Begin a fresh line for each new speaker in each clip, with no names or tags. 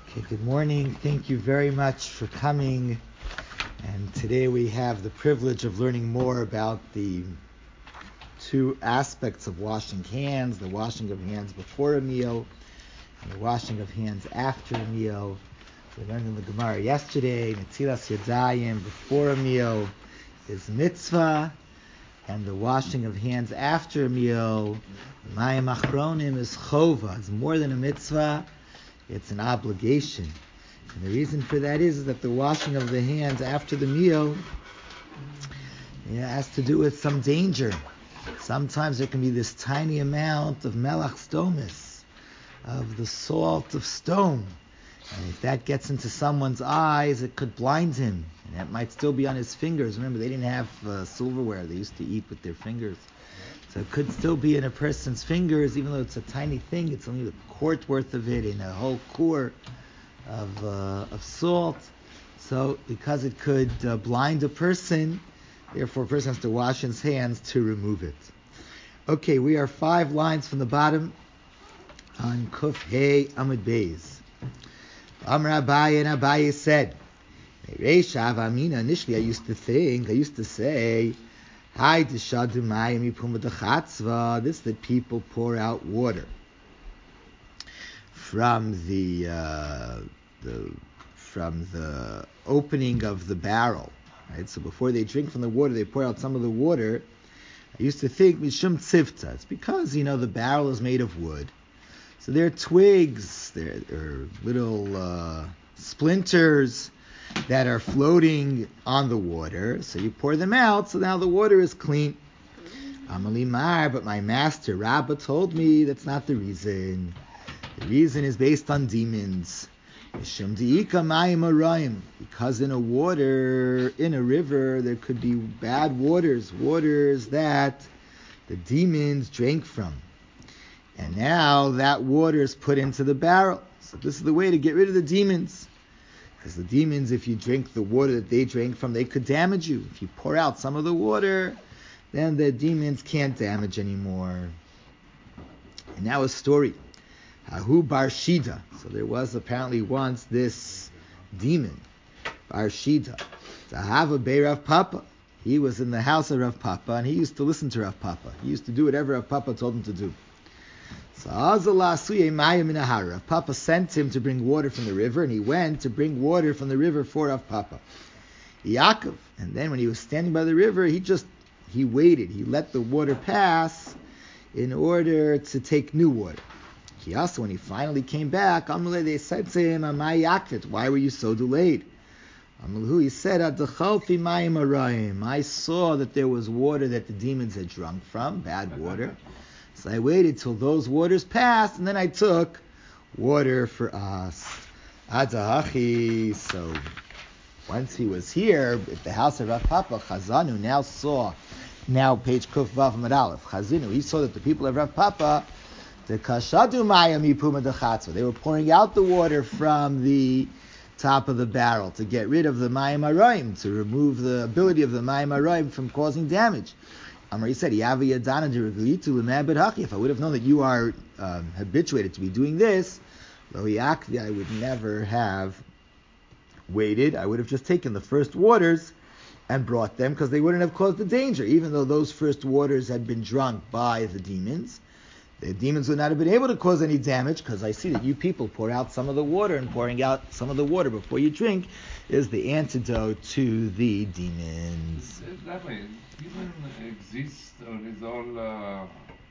Okay, good morning. Thank you very much for coming. And today we have the privilege of learning more about the two aspects of washing hands, the washing of hands before a meal and the washing of hands after a meal. We learned in the Gemara yesterday, Netzilas Yadayim before a meal is mitzvah, and the washing of hands after a meal, Mayim Achronim, is chova. It's more than a mitzvah. It's an obligation. And the reason for that is that the washing of the hands after the meal has to do with some danger. Sometimes there can be this tiny amount of melach stomis, of the salt of stone. And if that gets into someone's eyes, it could blind him. And that might still be on his fingers. Remember, they didn't have silverware. They used to eat with their fingers. So it could still be in a person's fingers, even though it's a tiny thing. It's only a quart worth of it in a whole core of salt. So because it could blind a person, therefore a person has to wash his hands to remove it. Okay, we are 5 lines from the bottom on Kuf Hey Amud Beis. Amar Abaye, and Abaye said, initially I used to say, Hi, this that people pour out water from the opening of the barrel, right? So before they drink from the water, they pour out some of the water. I used to think mishum tzivta. It's because the barrel is made of wood, so there are twigs, there are little splinters that are floating on the water, so you pour them out, so now the water is clean. Amalimar, but my master Rabbah told me that's not the reason. The reason is based on demons. Because in a river, there could be bad waters that the demons drank from. And now that water is put into the barrel. So this is the way to get rid of the demons. Because the demons, if you drink the water that they drank from, they could damage you. If you pour out some of the water, then the demons can't damage anymore. And now a story. Hahu Bar Shida. So there was apparently once this demon, Bar Shida. Zahava Bei Rav Papa. He was in the house of Rav Papa, and he used to listen to Rav Papa. He used to do whatever Rav Papa told him to do. So Rav Papa sent him to bring water from the river, and he went to bring water from the river for Rav Papa. Yaakov, and then when he was standing by the river, he waited. He let the water pass in order to take new water. Also, when he finally came back, they said to him, why were you so delayed? He said, I saw that there was water that the demons had drunk from, bad water. So I waited till those waters passed, and then I took water for us. Adahachi. So once he was here at the house of Rav Papa, Chazanu now page Kuf Vav Amud Aleph. Chazinu, he saw that the people of Rav Papa, the Kashadu Mayam Yipuma Dechatzva, they were pouring out the water from the top of the barrel to get rid of the Mayim Arayim, to remove the ability of the Mayim Arayim from causing damage. He said, if I would have known that you are habituated to be doing this, I would never have waited. I would have just taken the first waters and brought them, because they wouldn't have caused the danger. Even though those first waters had been drunk by the demons would not have been able to cause any damage, because I see that you people pour out some of the water, and pouring out some of the water before you drink is the antidote to the demons.
Exactly. Demon exists, or is all...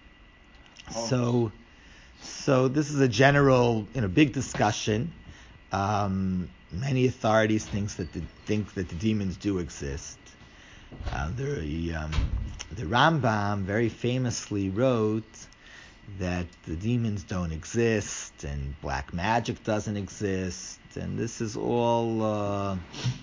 So this is a general, big discussion. Many authorities think that the demons do exist. The Rambam very famously wrote that the demons don't exist and black magic doesn't exist, and this is all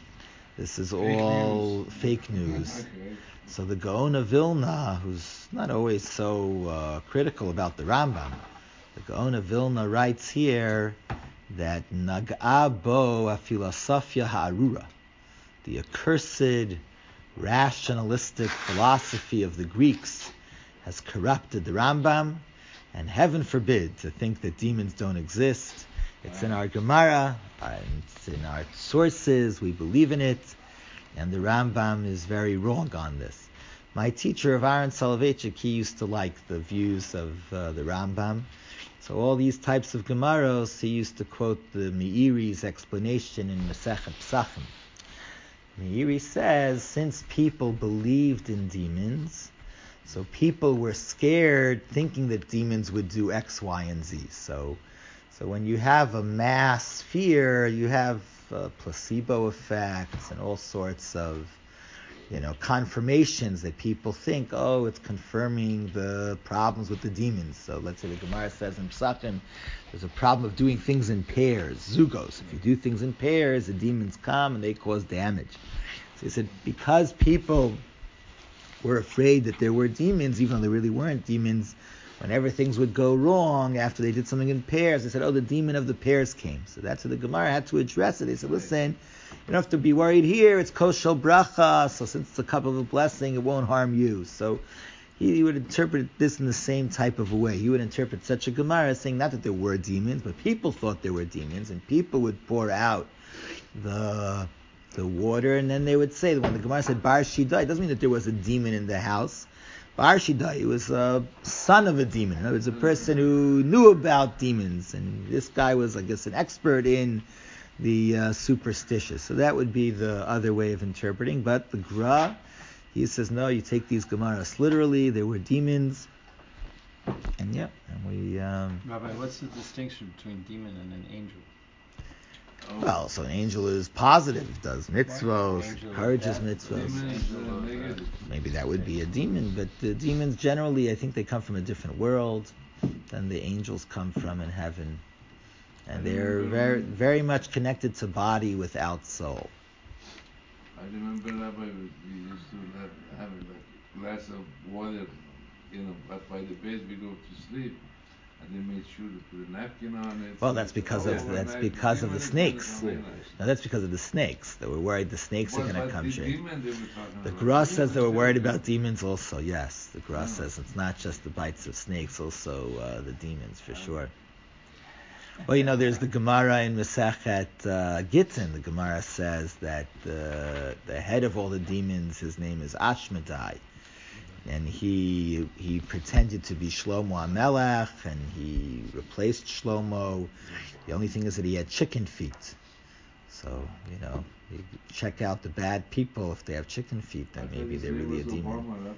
fake news.
Okay.
So the Gaon of Vilna, who's not always so critical about the Rambam, the Gaon of Vilna writes here that Nag'a bo a philosophia ha'arura, the accursed rationalistic philosophy of the Greeks, has corrupted the Rambam, and heaven forbid to think that demons don't exist. It's in our Gemara, And it's in our sources, we believe in it, and the Rambam is very wrong on this. My teacher of Aaron Soloveitchik, he used to like the views of the Rambam. So all these types of Gemaros, he used to quote the Meiri's explanation in Masechet Psachim. Meiri says, since people believed in demons, so people were scared, thinking that demons would do X, Y, and Z. So when you have a mass fear, you have placebo effects and all sorts of, confirmations that people think, it's confirming the problems with the demons. So let's say the Gemara says in Psachim, there's a problem of doing things in pairs, zugos. If you do things in pairs, the demons come and they cause damage. So he said, because people were afraid that there were demons, even though there really weren't demons, whenever things would go wrong after they did something in pairs, they said, the demon of the pairs came. So that's what the Gemara had to address it. They said, listen, you don't have to be worried here. It's kosher bracha, so since it's a cup of a blessing, it won't harm you. So he would interpret this in the same type of a way. He would interpret such a Gemara as saying not that there were demons, but people thought there were demons, and people would pour out the water, and then they would say, when the Gemara said Bar Shidai, it doesn't mean that there was a demon in the house. Bar Shidai, it was a son of a demon. In other words, a person who knew about demons, and this guy was, I guess, an expert in the superstitious. So that would be the other way of interpreting. But the Gra, he says, no, you take these Gemaras literally. There were demons. And we...
Rabbi, what's the distinction between demon and an angel?
Well, so an angel is positive, does mitzvos, encourages mitzvos. Maybe that would be a demon, but the demons generally, I think they come from a different world than the angels come from in heaven. And they're very, very much connected to body without soul.
I remember, Rabbi, we used to have a glass of water, right by the bed. We go to sleep, and they made sure to put a napkin on it.
Well, that's because of the snakes. No, that's because of the snakes. They were worried the snakes are going to come true. The Gra says they were worried about demons also. Yes, the Gra says it's not just the bites of snakes, also the demons for sure. Well, there's the Gemara in Masechet Gittin. The Gemara says that the head of all the demons, his name is Ashmedai. And he pretended to be Shlomo HaMelech, and he replaced Shlomo. The only thing is that he had chicken feet. So, you check out the bad people. If they have chicken feet, then maybe they're really a demon.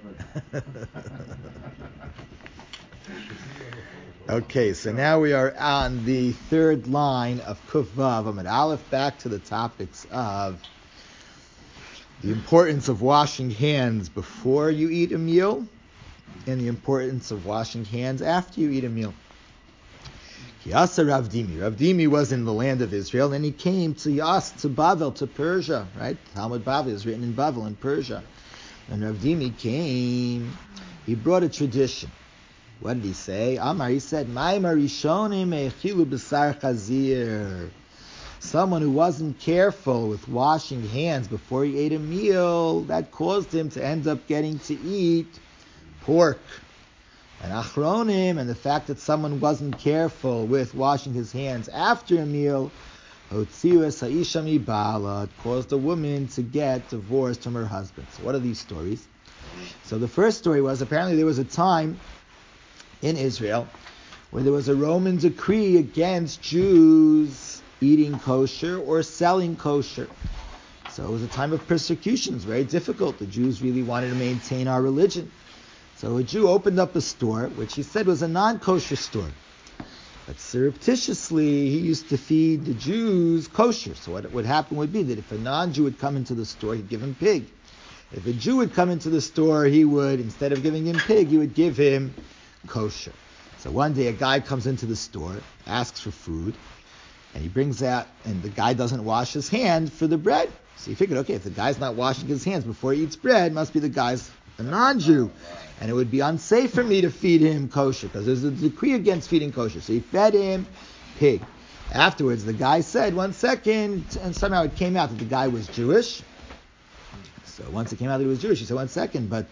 Okay, so now we are on the third line of Kuf Vav Amud Aleph, back to the topics of the importance of washing hands before you eat a meal and the importance of washing hands after you eat a meal. Yasa Rav Dimi. Rav Dimi was in the land of Israel, and he came to Bavel, to Persia, right? Talmud Bavel is written in Bavel, in Persia. And Rav Dimi came, he brought a tradition. What did he say? Amar, he said, Ma'imar Rishonim Echilu B'sar Chazir. Someone who wasn't careful with washing hands before he ate a meal, that caused him to end up getting to eat pork. And Achronim, and the fact that someone wasn't careful with washing his hands after a meal, caused a woman to get divorced from her husband. So what are these stories? So the first story was, apparently there was a time in Israel where there was a Roman decree against Jews eating kosher or selling kosher. So it was a time of persecution. It was very difficult. The Jews really wanted to maintain our religion. So a Jew opened up a store, which he said was a non-kosher store. But surreptitiously, he used to feed the Jews kosher. So what would happen would be that if a non-Jew would come into the store, he'd give him pig. If a Jew would come into the store, he would, instead of giving him pig, he would give him kosher. So one day a guy comes into the store, asks for food, and he brings out, and the guy doesn't wash his hand for the bread. So he figured, okay, if the guy's not washing his hands before he eats bread, must be the guy's a non-Jew. And it would be unsafe for me to feed him kosher, because there's a decree against feeding kosher. So he fed him pig. Afterwards, the guy said, 1 second, and somehow it came out that the guy was Jewish. So once it came out that he was Jewish, he said, 1 second, but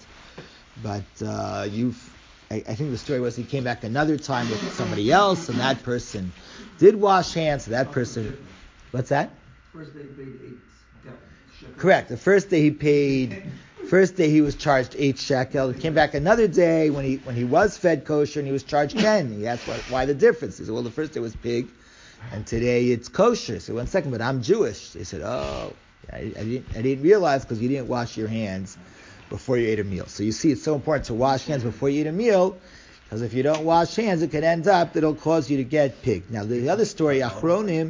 I think the story was he came back another time with somebody else, and that person did wash hands, so that person What's that?
First day he paid 8 shekels.
Correct. The first day he paid. First day he was charged 8 shekel. He came back another day when he was fed kosher and he was charged 10. He asked why the difference. He said, well, the first day was pig, and today it's kosher. He said, 1 second, but I'm Jewish. They said, oh, I didn't realize because you didn't wash your hands before you ate a meal. So you see, it's so important to wash hands before you eat a meal, because if you don't wash hands, it could end up, it'll cause you to get pig. Now the other story, Achronim.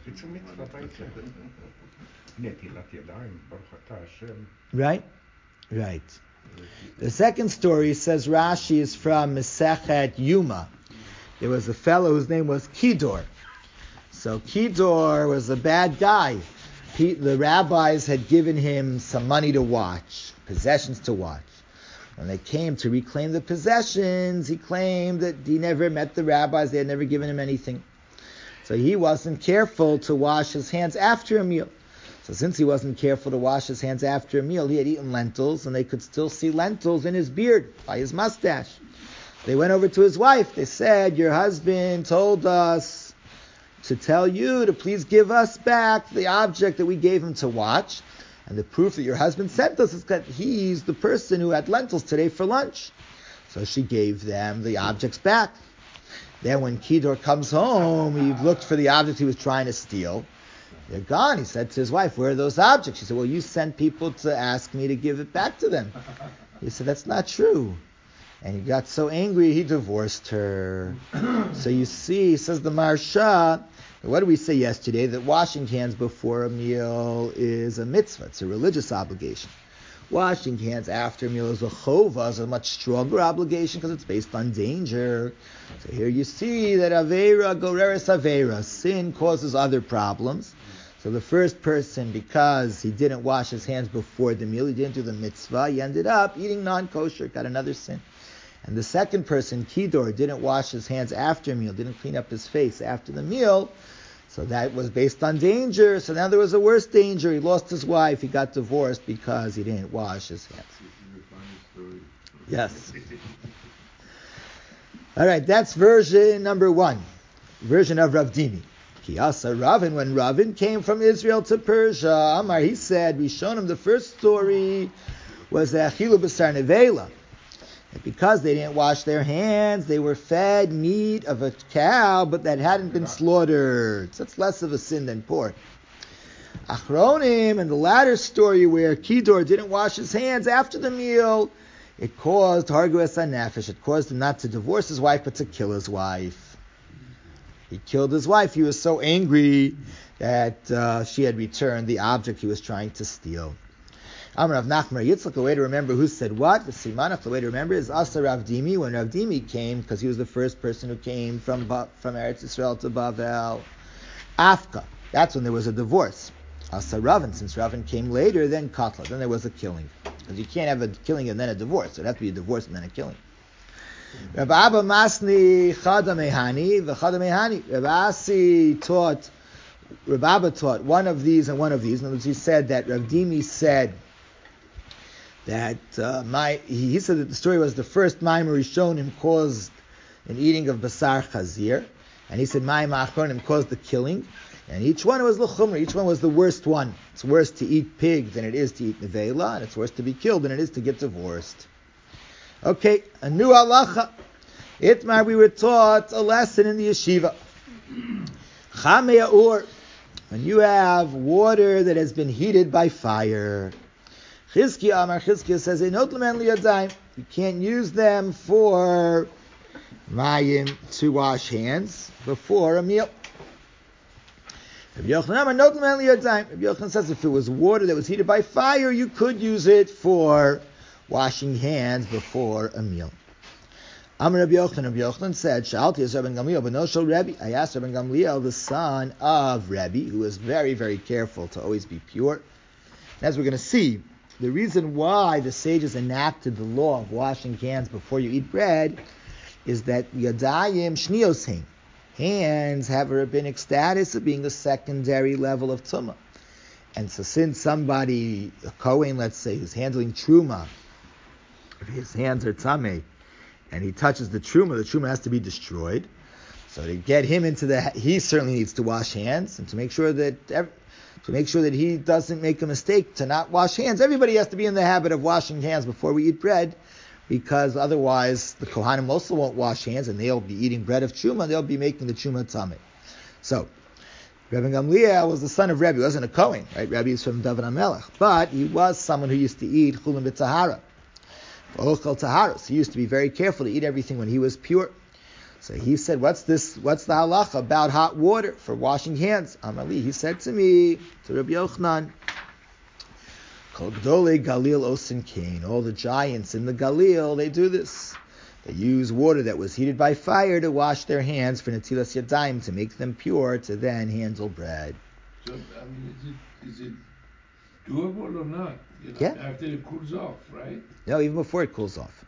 Right? Right. The second story, says Rashi, is from Mesechet Yuma. There was a fellow whose name was Kedor. So Kedor was a bad guy. The rabbis had given him some money to watch, possessions to watch. When they came to reclaim the possessions, he claimed that he never met the rabbis, they had never given him anything. So he wasn't careful to wash his hands after a meal. So since he wasn't careful to wash his hands after a meal, he had eaten lentils, and they could still see lentils in his beard, by his mustache. They went over to his wife. They said, your husband told us to tell you to please give us back the object that we gave him to watch. And the proof that your husband sent us is that he's the person who had lentils today for lunch. So she gave them the objects back. Then when Kedor comes home, he looked for the object he was trying to steal. They're gone. He said to his wife, where are those objects? She said, well, you sent people to ask me to give it back to them. He said, that's not true. And he got so angry, he divorced her. So you see, says the Maharsha, what did we say yesterday? That washing hands before a meal is a mitzvah. It's a religious obligation. Washing hands after a meal is a chova, is a much stronger obligation because it's based on danger. So here you see that aveira goreres aveira. Sin causes other problems. So the first person, because he didn't wash his hands before the meal, he didn't do the mitzvah, he ended up eating non-kosher, got another sin. And the second person, Kedor, didn't wash his hands after a meal, didn't clean up his face after the meal, so that was based on danger. So now there was a worse danger. He lost his wife, he got divorced because he didn't wash his hands.
This is a funny story.
Yes. All right, that's version number 1. Version of Rav Dimi. Kiyasa Ravin, when Ravin came from Israel to Persia, Amar, he said, Rishonim, the first story was Achilu B'sar Nevela. And because they didn't wash their hands, they were fed meat of a cow, but that hadn't been slaughtered. So it's less of a sin than pork. Achronim, and the latter story where Kedor didn't wash his hands after the meal, it caused Hargues HaNefesh. It caused him not to divorce his wife, but to kill his wife. He killed his wife. He was so angry that she had returned the object he was trying to steal. Amar Rav Nachman Yitzchak, the way to remember who said what, the Simanach, the way to remember is Asa Rav Dimi, when Rav Dimi came, because he was the first person who came from Eretz Yisrael to Bavel. Afka, that's when there was a divorce. Asa Ravin, since Ravin came later, then Katla, then there was a killing. Because you can't have a killing and then a divorce. So it'd have to be a divorce and then a killing. Rabbi Abba Masni Chadamehani, v'Chadamehani. Rabbi Asi taught, Rabbi Abba taught one of these and one of these. In other words, he said that Rav Dimi said that he said that the story was the first Maimer Rishonim caused an eating of Basar Chazir, and he said Maimer Achronim caused the killing, and each one was l'chumra, each one was the worst one. It's worse to eat pig than it is to eat nevela, and it's worse to be killed than it is to get divorced. Okay, a new halacha. Itmar, we were taught a lesson in the yeshiva. Chamei Ur, when you have water that has been heated by fire. Chizkiya Amar, Chizkiya says, you can't use them for mayim to wash hands before a meal. Rabbi Yochanan says if it was water that was heated by fire, you could use it for washing hands before a meal. Amar Rabbi Yochanan said, Shalti is Rabbi Gamliel, but no shal Rebbe. I asked Rabbi Gamliel, the son of Rebbe, who was very, very careful to always be pure. As we're going to see, the reason why the sages enacted the law of washing hands before you eat bread is that Yadayim Shnioshein, hands have a rabbinic status of being the secondary level of Tumah. And so since somebody, a Kohen, let's say, who's handling Truma, if his hands are Tameh, and he touches the Truma has to be destroyed. So to get him he certainly needs to wash hands, and to make sure that he doesn't make a mistake to not wash hands. Everybody has to be in the habit of washing hands before we eat bread, because otherwise the Kohanim also won't wash hands, and they'll be eating bread of Truma, and they'll be making the Truma Tameh. So, Rebbe Gamliel was the son of Rebbe. He wasn't a Kohen, right? Rebbe is from David HaMelech, but he was someone who used to eat Chulin b'Tahara. Ochel Taharos. He used to be very careful to eat everything when he was pure. So he said, what's the halacha about hot water for washing hands? Amali, he said to me, to Rabbi Yochanan, Kol Gdolei Galil Osin Kain. All the giants in the Galil, they do this. They use water that was heated by fire to wash their hands for Netilas Yadayim, to make them pure, to then handle bread.
So, is it doable or not?
Yeah.
After it cools off, right?
No, even before it cools off.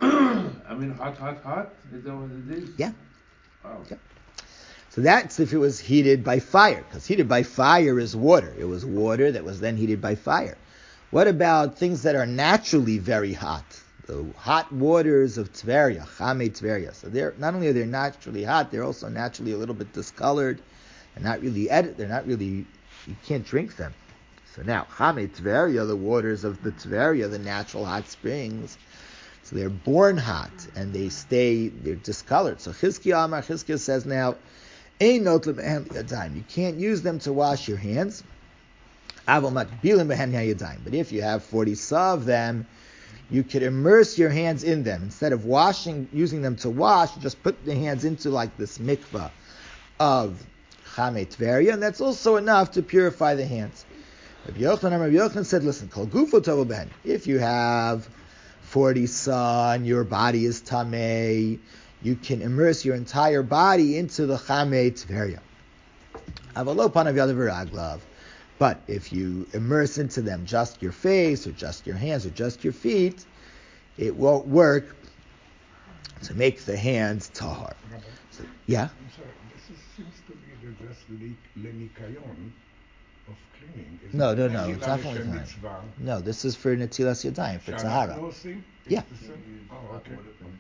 Hot? Is that what it is?
Yeah.
Wow.
Yeah. So that's if it was heated by fire, because heated by fire is water. It was water that was then heated by fire. What about things that are naturally very hot? The hot waters of Tveria, Chamei Tveria. So not only are they naturally hot, they're also naturally a little bit discolored. They're not really, you can't drink them. So now, Chamei Tveria, the waters of the Tveria, the natural hot springs, so they're born hot, and they're discolored. So Chizkiah says now, Ein notlem behen yadayim. You can't use them to wash your hands. Aval matbilim behen yadayim. But if you have 40 sa of them, you could immerse your hands in them. Instead of using them to wash, you just put the hands into like this mikvah of Chamei Tveria, and that's also enough to purify the hands. Rabbi Yochanan said, listen, Kol Gufo Tovo Ben. If you have 40 sa and your body is tamei, you can immerse your entire body into the Chamei Tveria. Avalo Panav Yadav Raglav. But if you immerse into them just your face, or just your hands, or just your feet, it won't work to make the hands tahar. So, yeah?
I'm sorry, this seems to be just lenikayon of cleaning.
No, it's definitely not. No, this is for Netilas Yadayim, for Tahara. Yeah.
Oh, okay.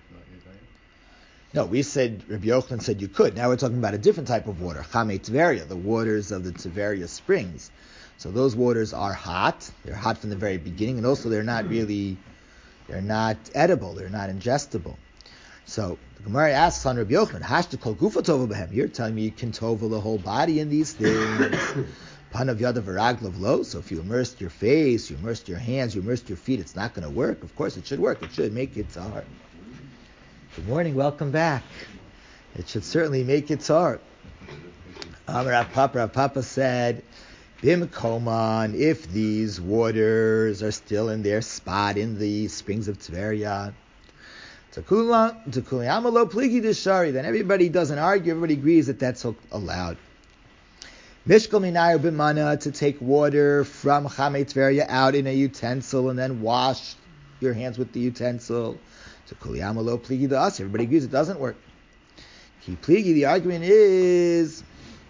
No, we said, Rabbi Yochanan said you could. Now we're talking about a different type of water, Chamei Tveria, the waters of the Tveria springs. So those waters are hot. They're hot from the very beginning, and also they're not edible. They're not ingestible. So the Gemara asks on Rabbi Yochanan, Hashta kol gufa tova b'hem. You're telling me you can tova the whole body in these things. Panav yadav v'raglav lo. So if you immersed your face, you immersed your hands, you immersed your feet, it's not going to work. Of course it should work. It should make it tahar. Good morning, welcome back. It should certainly make it tahar. Rav Papa said, Bim Koman, if these waters are still in their spot in the springs of Tveria, then everybody doesn't argue, everybody agrees that that's allowed. Mishkal Minayu Bimana, to take water from Chamei Tveria out in a utensil and then wash your hands with the utensil. Everybody agrees it doesn't work. Ki pligi, the argument is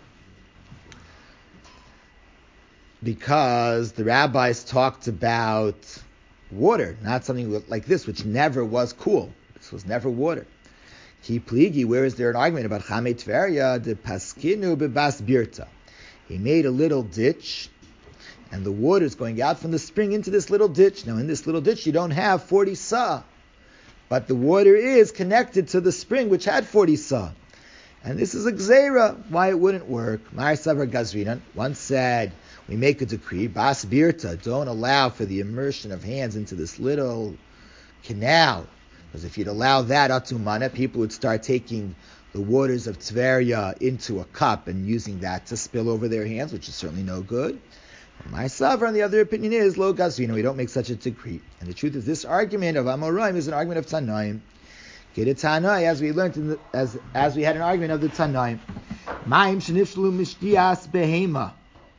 because the rabbis talked about water, not something like this, which never was cool. This was never water. Ki pligi, where is there an argument about Chamei Tveria? De paskinu bebas birta. He made a little ditch, and the water is going out from the spring into this little ditch. Now, in this little ditch, you don't have 40 sa, but the water is connected to the spring, which had 40 sa. And this is a gzeira, why it wouldn't work. Mar Savar Gazrinan once said, we make a decree, Bas Birta, don't allow for the immersion of hands into this little canal. Because if you'd allow that, Atumana, people would start taking the waters of Tveria into a cup and using that to spill over their hands, which is certainly no good. My Savar, and the other opinion is, Lo Gazrina, we don't make such a decree. And the truth is, this argument of Amoraim is an argument of Tanaim. Get it Tanai, as we learned as we had an argument of the Tanaim. Ma'im shenifshlu mishdias behema.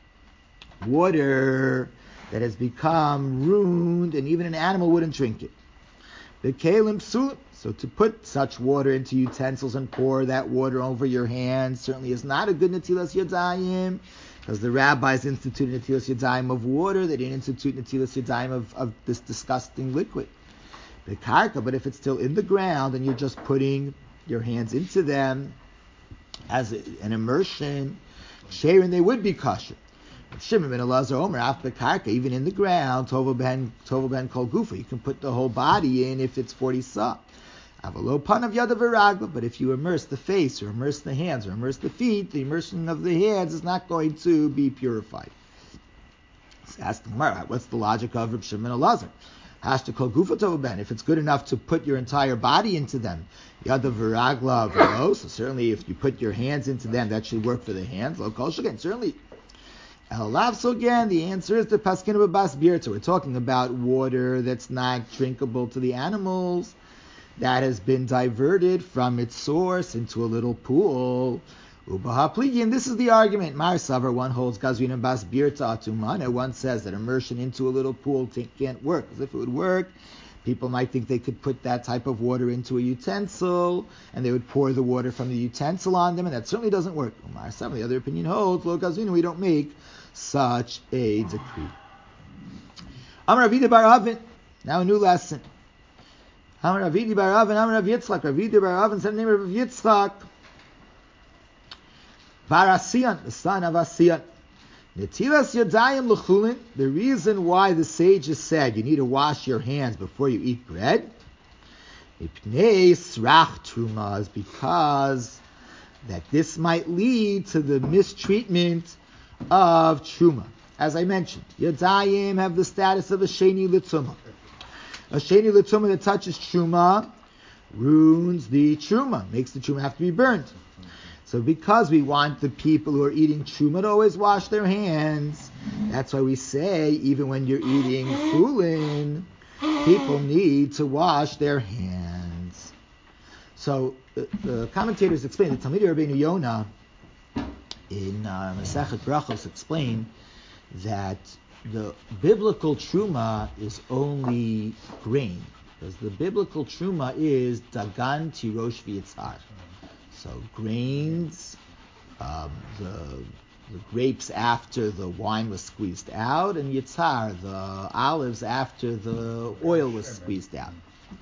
Water that has become ruined, and even an animal wouldn't drink it. The kalim psulim. So to put such water into utensils and pour that water over your hands certainly is not a good netilas yadayim, because the rabbis instituted netilas yadayim of water. They didn't institute netilas yadayim of this disgusting liquid. The karka, but if it's still in the ground and you're just putting your hands into them, as an immersion, Sharon, they would be kosher. Shimon ben Elazar Omer, af bekarka, even in the ground, tovel ben kol gufa, you can put the whole body in if it's 40 sa. Avalo pan of yada v'ragla, but if you immerse the face, or immerse the hands, or immerse the feet, the immersion of the hands is not going to be purified. So ask the Gemara, what's the logic of Reb Shimon ben Elazar? Hashta kol gufa tovel ben, if it's good enough to put your entire body into them, yada v'ragla v'lo, so certainly if you put your hands into them, that should work for the hands. Lo kol sheken, certainly. So again, the answer is the paskinu b'bas birta. We're talking about water that's not drinkable to the animals, that has been diverted from its source into a little pool. And this is the argument. Mar Savar, one holds gazrin bas birta atumana. One says that immersion into a little pool can't work. Because if it would work, people might think they could put that type of water into a utensil, and they would pour the water from the utensil on them, and that certainly doesn't work. Mar Savar, the other opinion holds, lo gazrin, we don't make such a decree. Amar Ravida bar Avin, now a new lesson. Amar Ravidi bar Avin, Amar Rav Yitzchak. Ravidi bar Avin said the name of Rav Yitzchak. Bar Asiyan, the son of Asiyan. Netilas Yadayim L'chulin. The reason why the sages said you need to wash your hands before you eat bread, Ipnei Srach Truma, is because that this might lead to the mistreatment of Truma. As I mentioned, Yadayim have the status of a Sheni L'Tumah. A Sheni L'Tumah that touches Truma ruins the Truma, makes the Truma have to be burned. So because we want the people who are eating Truma to always wash their hands, that's why we say even when you're eating Chulin, people need to wash their hands. So the commentators explain, the Talmidei Rabbeinu Yonah in Masechet Brachos explain that the biblical truma is only grain, because the biblical truma is dagan tirosh v'yitzar. So grains, the grapes after the wine was squeezed out, and yitzar, the olives after the oil was squeezed out.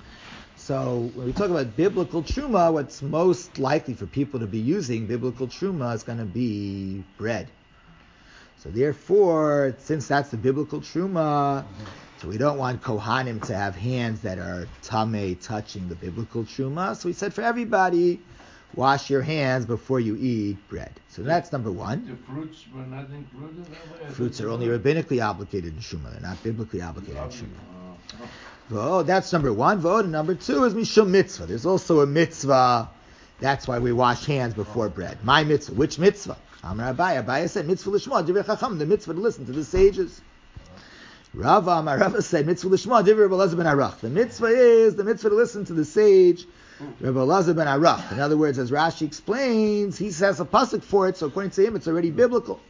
So when we talk about biblical truma, what's most likely for people to be using biblical truma is going to be bread. So therefore, since that's the biblical truma, so we don't want Kohanim to have hands that are tamei touching the biblical truma. So we said for everybody, wash your hands before you eat bread. So that's number one.
The fruits were not included?
Fruits are only rabbinically obligated in truma. They're not biblically obligated in truma. Oh, that's number one. And number two is mishum mitzvah. There's also a mitzvah. That's why we wash hands before bread. My mitzvah. Which mitzvah? Amar Abaya said mitzvah lishma divrei chacham. The mitzvah to listen to the sages. Rava said mitzvah lishma divrei Rebbe Elazar ben Arach. The mitzvah is the mitzvah to listen to the sage Rebbe Elazar ben Arach. In other words, as Rashi explains, he says a pasuk for it. So according to him, it's already biblical.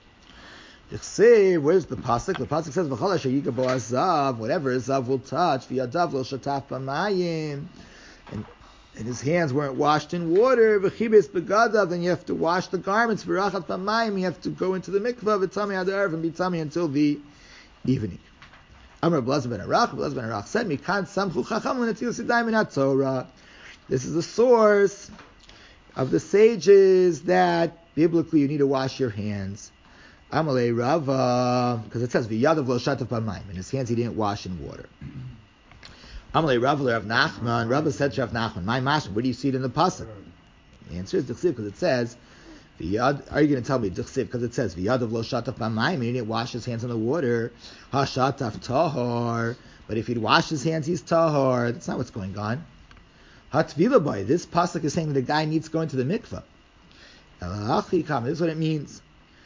Where's the pasuk? The pasuk says, "V'chol asher yiga bo azav," whatever zav will touch, v'yadav lo shataf b'mayim, and his hands weren't washed in water. V'chibes begadav, then you have to wash the garments. V'rachat b'mayim, you have to go into the mikvah. V'tami ad erev, and be tummy until the evening. Amar Blaz ben Arach said, "Mikan samchu chacham l'netilas yadayim min haTorah." This is the source of the sages that biblically you need to wash your hands. Amalei Rava, because it says v'yadav lo shataf b'mayim, in his hands he didn't wash in water. Amalei Rava Rav Nachman, Rava said to Rav Nachman, my mashma, where do you see it in the pasuk? The answer is d'chsiv, because it says v'yad. Are you going to tell me d'chsiv because it says v'yadav lo shataf b'mayim, he didn't wash his hands in the water? Ha shataf tahor, but if he'd wash his hands, he's tahor. That's not what's going on. Ha tvila boy, this pasuk is saying that the guy needs to go into the mikvah. This is what it means.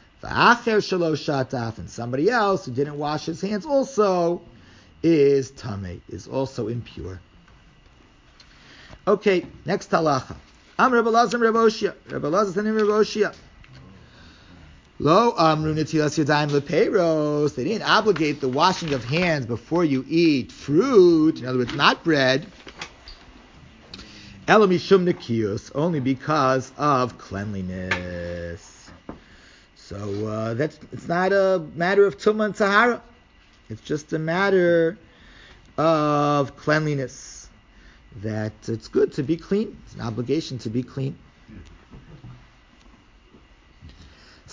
And somebody else who didn't wash his hands also is tamei, is also impure. Okay, next halacha. Rebbe Elazar Rebbe Oshia. Rebbe Elazar and Rebbe Oshia. Lo amru netilas yadayim lepeiros. They didn't obligate the washing of hands before you eat fruit. In other words, not bread. Elo mishum nekiyus, only because of cleanliness. So it's not a matter of tumah and tahara. It's just a matter of cleanliness. That it's good to be clean. It's an obligation to be clean.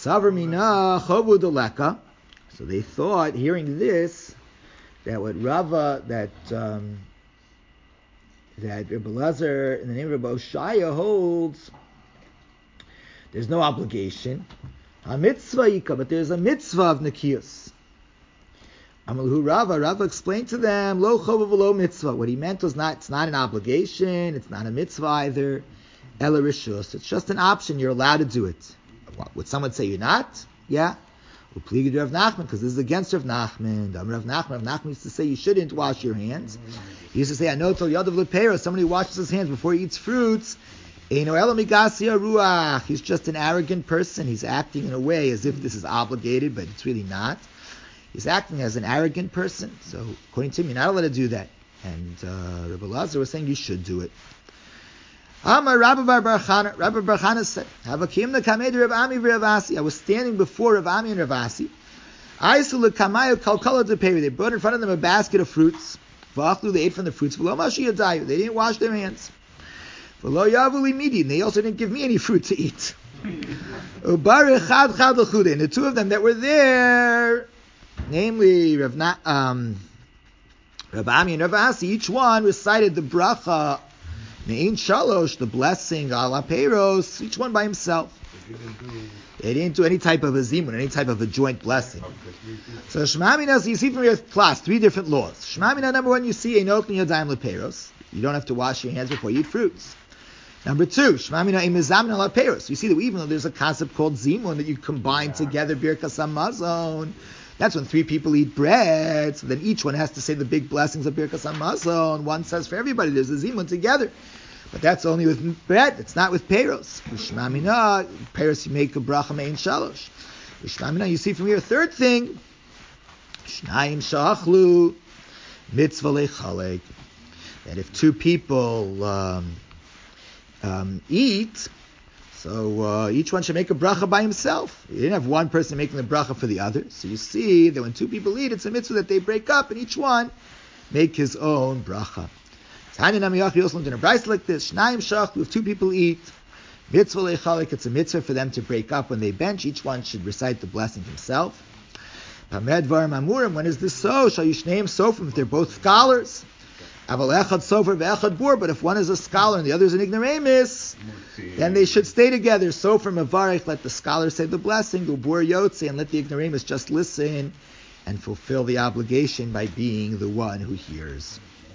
Savar mina chovu deleka. So they thought, hearing this, that what Rava, that Rebbe Lazar, in the name of Rebbe Oshaya, holds, there's no obligation. A mitzvah yika, but there's a mitzvah of Nikios. Amalhu Rava explained to them, lo chovu v'lo mitzvah. What he meant was it's not an obligation, it's not a mitzvah either. Ela rishus, it's just an option, you're allowed to do it. Would someone say you're not? Yeah. Upligid Rav Nachman, because this is against Rav Nachman. Rav Nachman used to say you shouldn't wash your hands. He used to say, I know till Yadav Lepera, somebody who washes his hands before he eats fruits, Eino Ela Migasia Ruach. He's just an arrogant person. He's acting in a way as if this is obligated, but it's really not. He's acting as an arrogant person. So according to him, you're not allowed to do that. And Rabbi Lazar was saying you should do it. Rabbi Bar Chana said, I was standing before Rav Ami and Rav Asi. They brought in front of them a basket of fruits. They ate from the fruits. They didn't wash their hands. And they also didn't give me any fruit to eat. And the two of them that were there, namely Rav Ami and Rav Asi, each one recited the bracha Ne'in Shalosh, the blessing, ala Peiros, each one by himself. They didn't do any type of a zimun, any type of a joint blessing. So Shmamina, so you see from your class, 3 different laws. Shmamina, number 1, you see, Einot Yadayim Lepeiros. You don't have to wash your hands before you eat fruits. Number 2, Shmamina Imizamina ala Peiros. You see that even though there's a concept called zimun, that you combine together Birkas Hamazon, that's when 3 people eat bread, so then each one has to say the big blessings of Birkas Hamazon. One says for everybody, there's a zimun together. But that's only with bread, it's not with peiros. Ushmamina, peiros you make a bracha mein shalosh. Ushmamina, you see from here, 3rd thing, Shnayim shachlu, mitzvah lechalek. That if 2 people eat, so each one should make a bracha by himself. You didn't have one person making the bracha for the other. So you see that when 2 people eat, it's a mitzvah that they break up and each one make his own bracha. In a brayso like this, Shnayim shachlu, if 2 people eat, mitzvah lechalek, it's a mitzvah for them to break up when they bench. Each one should recite the blessing himself. Pamed varim amurim, when is this so? Shall you shneim sofrim, if they're both scholars? Aval echad sofer ve'echad bur, but if one is a scholar and the other is an ignoramus, then they should stay together. Sofer mevarech, let the scholar say the blessing, ubur yotze, and let the ignoramus just listen and fulfill the obligation by being the one who hears.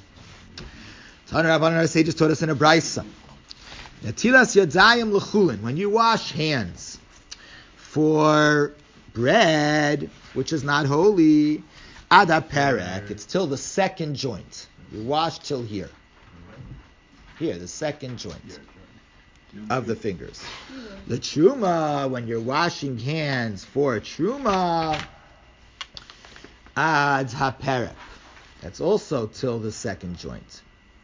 Our sages taught us in a brayso. Natilas yadayim l'chulin. When you wash hands for bread, which is not holy, ada perek, it's till the 2nd joint. You wash till here. Here, the 2nd joint of the fingers. The truma, when you're washing hands for truma, ad haperek. That's also till the 2nd joint.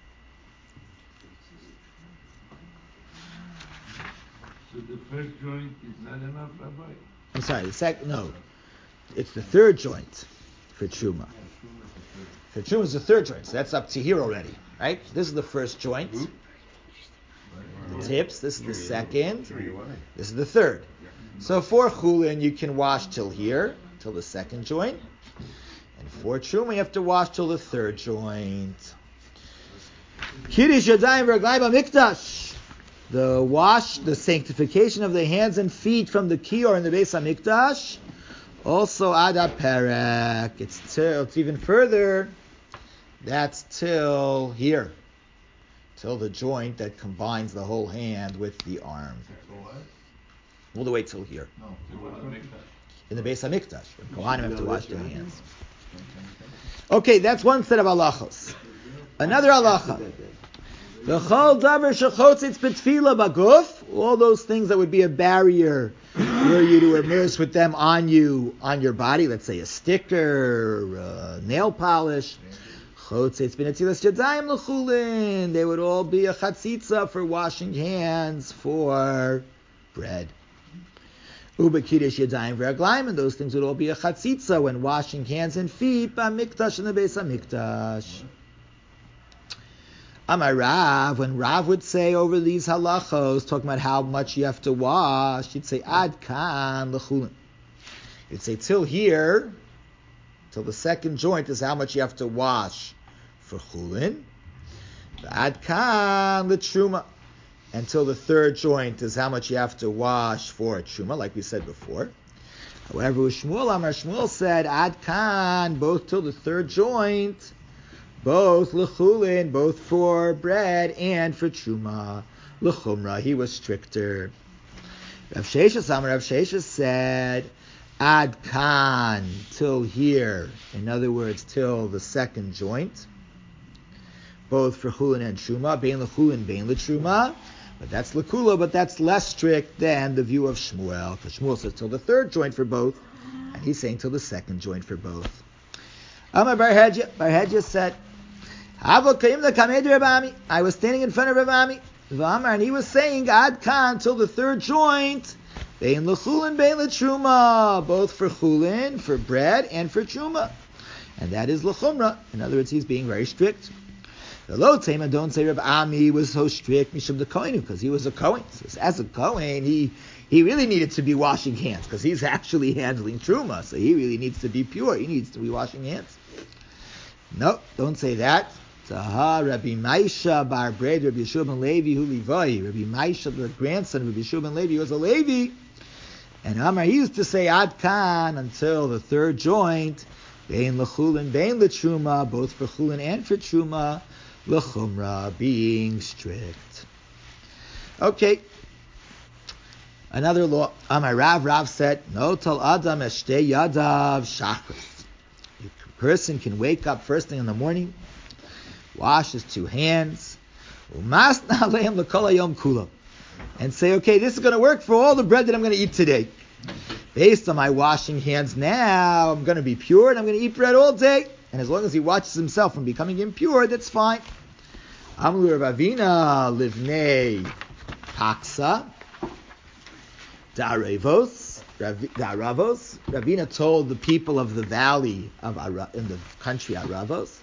So the first joint is not enough, Rabbi?
I'm sorry, no. It's the 3rd joint for Truma. For Truma is the 3rd joint, so that's up to here already, right? This is the 1st joint. The tips, this is the 2nd. This is the 3rd. So for Chulin, you can wash till here, till the 2nd joint. And for Truma, you have to wash till the 3rd joint. Kiddush Yadayim V'Raglayim B'Mikdash. The sanctification of the hands and feet from the Kior in the Beis HaMikdash, also Ada Perek. It's even further. That's till here, till the joint that combines the whole hand with the arm. All the way till here. In the Beis HaMikdash, Kohanim have to wash their hands. Okay, that's one set of halachos. Another halacha. The chol davar shechotzitz b'tfila baguf, all those things that would be a barrier for you to immerse with them on your body, let's say a sticker, nail polish, chotzitz b'netzilas yadayim l'chulin, they would all be a chatzitza for washing hands for bread. Ubekidish yadayim v'raglayim, and those things would all be a chatzitza when washing hands and feet b'mikdash in the Beis HaMikdash. Amar Rav, when Rav would say over these halachos, talking about how much you have to wash, he'd say ad kan lechulin. He'd say till here, till the second joint is how much you have to wash for chulin. Ad kan l'truma. Until the third joint is how much you have to wash for truma, like we said before. However, with Shmuel, Amar Shmuel said ad kan, both till the third joint, both l'chulin, both for bread and for truma. L'chumra, he was stricter. Rav Sheshes said ad kan, till here. In other words, till the second joint, both for chulin and truma, bein l'chulin, bein l'truma. But that's l'kula, but that's less strict than the view of Shmuel. Because Shmuel says till the third joint for both, and he's saying till the second joint for both. Amar Bar Hedya said, I was standing in front of Rav Ami, and he was saying ad kan till the third joint, bein l'chulin, bein l'truma, both for chulin, for bread, and for truma. And that is l'chumra. In other words, he's being very strict. The low tema, don't say Rav Ami was so strict, mishum the kohen, because he was a kohen. So as a kohen, he really needed to be washing hands, because he's actually handling truma, so he really needs to be pure. He needs to be washing hands. No, don't say that. Rabbi Maisha bar Breid, Rabbi Yeshua ben Levi, who Levi. Rabbi Maisha, the grandson of Rabbi Yeshua ben Levi, was a Levi. And Amar, he used to say ad kan until the third joint, bein l'chulin, bein l'truma, both for chulin and for truma, l'chumra, being strict. Okay. Another law. Amar Rav said, no tal adam eshtei yadav shachris. A person can wake up first thing in the morning, wash his two hands, and say, okay, this is going to work for all the bread that I'm going to eat today. Based on my washing hands now, I'm going to be pure and I'm going to eat bread all day. And as long as he watches himself from becoming impure, that's fine. Amlu Ravina livnei Paksa Daravos. Ravina told the people of the valley of in the country Aravos,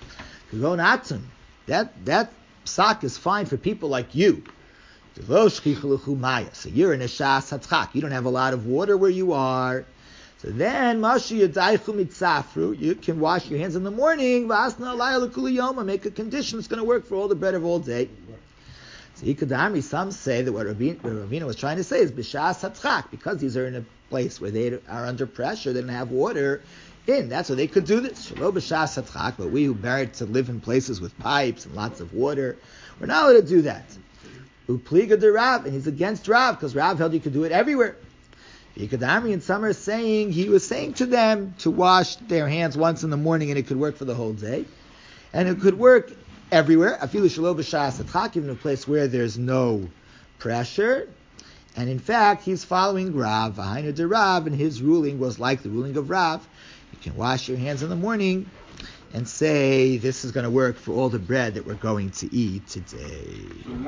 that psak is fine for people like you. So you're in a shas hatzchak. You don't have a lot of water where you are. So then, you can wash your hands in the morning. Make a condition that's going to work for all the bread of all day. So Ikadamri, some say that what Ravina was trying to say is b'shas hatzchak, because these are in a place where they are under pressure, they don't have water in. That's why they could do this. Shelo b'shas hatzchak, but we who merit to live in places with pipes and lots of water, we're not allowed to do that. Upliga de Rav, and he's against Rav, because Rav held you could do it everywhere. Ikadamri, and some are saying, he was saying to them to wash their hands once in the morning and it could work for the whole day. And it could work everywhere, afilu shelo b'shas hatzchak, even in a place where there's no pressure. And in fact, he's following Rav, V'hainu de Rav, and his ruling was like the ruling of Rav. You can wash your hands in the morning and say, this is going to work for all the bread that we're going to eat today.